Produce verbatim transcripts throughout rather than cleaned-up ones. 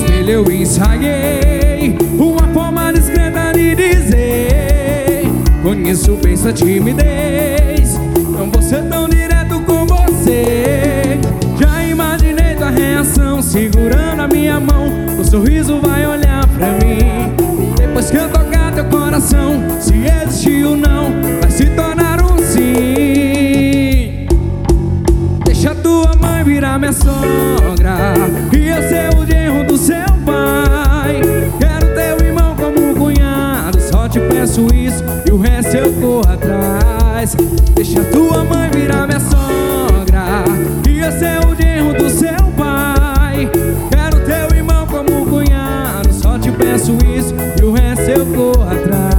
espelho eu ensaiei uma forma discreta de dizer: conheço bem sua timidez, não vou ser tão direto com você. Já imaginei tua reação segurando a minha mão, o sorriso vai olhar pra mim. Depois que eu tocar teu coração, se existir ou não, vai se tornar um sim. Deixa tua mãe virar minha sogra e eu ser o genro do seu pai. Quero teu irmão como cunhado, só te peço isso e o resto eu corro atrás. Deixa tua mãe virar minha sogra e eu ser o genro do seu pai. Quero teu irmão como cunhado, só te peço isso e o resto eu corro atrás.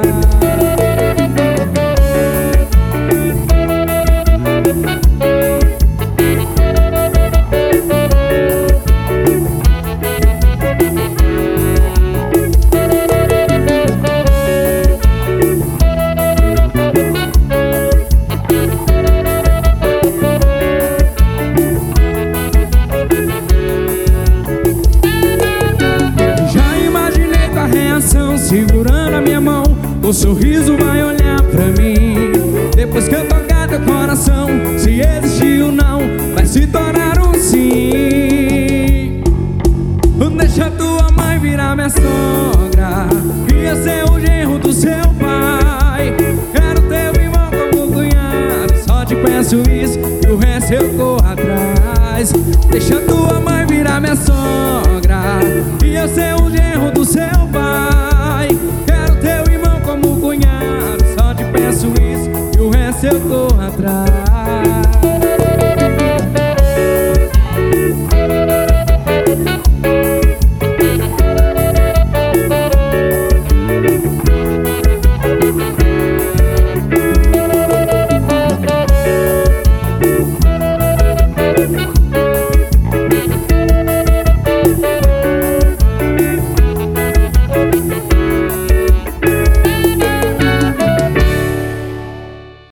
Segurando a minha mão, o sorriso vai olhar pra mim. Depois que eu tocar teu coração, se existir ou não, vai se tornar um sim. Deixa tua mãe virar minha sogra e eu ser o genro do seu pai. Quero teu irmão como cunhado, só te peço isso e o resto eu corro atrás. Deixa tua mãe virar minha sogra e eu ser o genro do seu pai. Quero teu irmão como cunhado, só te peço isso e o resto eu corro atrás.